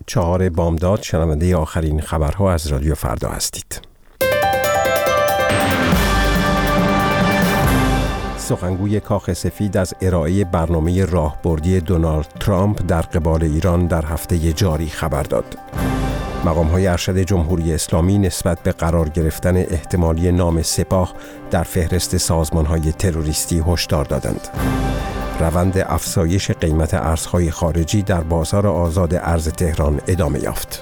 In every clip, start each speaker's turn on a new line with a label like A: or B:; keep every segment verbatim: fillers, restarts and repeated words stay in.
A: چهار بامداد شنونده آخرین خبرها از رادیو فردا هستید. سخنگوی کاخ سفید از ارائه برنامه راهبردی دونالد ترامپ در قبال ایران در هفته جاری خبر داد. مقام‌های ارشد جمهوری اسلامی نسبت به قرار گرفتن احتمالی نام سپاه در فهرست سازمان‌های تروریستی هشدار دادند. روند افزایش قیمت ارزهای خارجی در بازار آزاد ارز تهران ادامه یافت.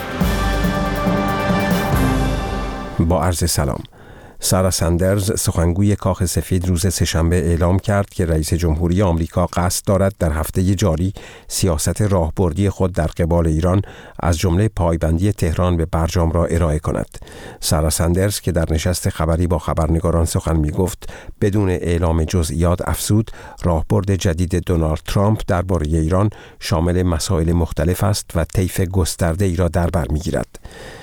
A: با عرض سلام. سارا ساندرز سخنگوی کاخ سفید روز سه‌شنبه اعلام کرد که رئیس جمهوری آمریکا قصد دارد در هفته جاری سیاست راهبردی خود در قبال ایران از جمله پایبندی تهران به برجام را ارائه کند. سارا ساندرز که در نشست خبری با خبرنگاران سخن می‌گفت بدون اعلام جزئیات افزود راهبرد جدید دونالد ترامپ درباره ایران شامل مسائل مختلف است و طیف گسترده ای را در بر می‌گیرد.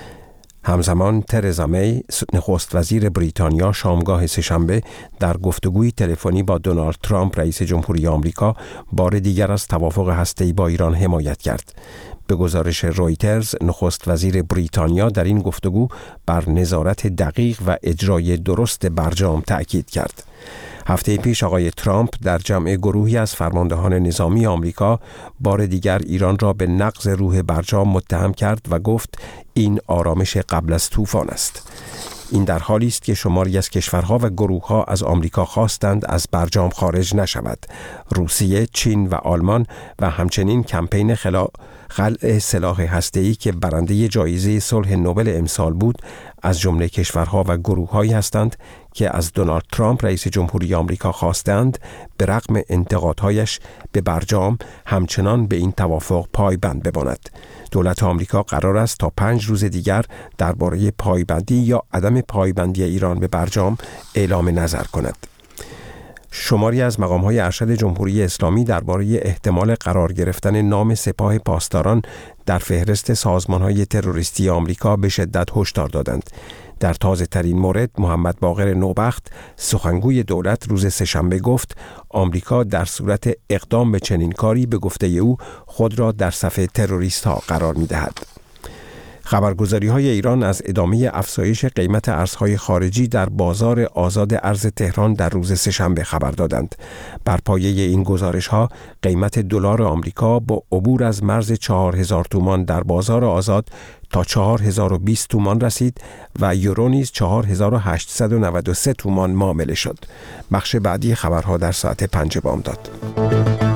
A: همزمان ترزا می نخست وزیر بریتانیا شامگاه سه‌شنبه در گفتگوی تلفنی با دونالد ترامپ رئیس جمهوری آمریکا بار دیگر از توافق هسته‌ای با ایران حمایت کرد. به گزارش رویترز نخست وزیر بریتانیا در این گفتگو بر نظارت دقیق و اجرای درست برجام تأکید کرد. هفته پیش آقای ترامپ در جمع گروهی از فرماندهان نظامی آمریکا بار دیگر ایران را به نقض روح برجام متهم کرد و گفت این آرامش قبل از طوفان است. این در حالی است که شماری از کشورها و گروهها از آمریکا خواستند از برجام خارج نشود. روسیه، چین و آلمان و همچنین کمپین خلا... خلع سلاح هسته‌ای که برنده جایزه صلح نوبل امسال بود از جمله کشورها و گروه‌هایی هستند که از دونالد ترامپ رئیس جمهوری آمریکا خواستند به رغم انتقادهایش به برجام همچنان به این توافق پایبند بماند. دولت آمریکا قرار است تا پنج روز دیگر درباره پایبندی یا عدم پایبندی ایران به برجام اعلام نظر کند. شماری از مقام‌های ارشد جمهوری اسلامی درباره احتمال قرار گرفتن نام سپاه پاسداران در فهرست سازمان‌های تروریستی آمریکا به شدت هشدار دادند. در تازه ترین مورد محمد باقر نوبخت سخنگوی دولت روز سه‌شنبه گفت آمریکا در صورت اقدام به چنین کاری به گفته او خود را در صف تروریست‌ها قرار می‌دهد. خبرگزاری‌های ایران از ادامه افزایش قیمت ارزهای خارجی در بازار آزاد ارز تهران در روز سه‌شنبه خبر دادند. بر پایه این گزارش‌ها قیمت دلار آمریکا با عبور از مرز چهار هزار تومان در بازار آزاد تا چهار هزار و بیست تومان رسید و یورو نیز چهار هزار و هشتصد و نود و سه تومان معامله شد. بخش بعدی خبرها در ساعت پنج بامداد.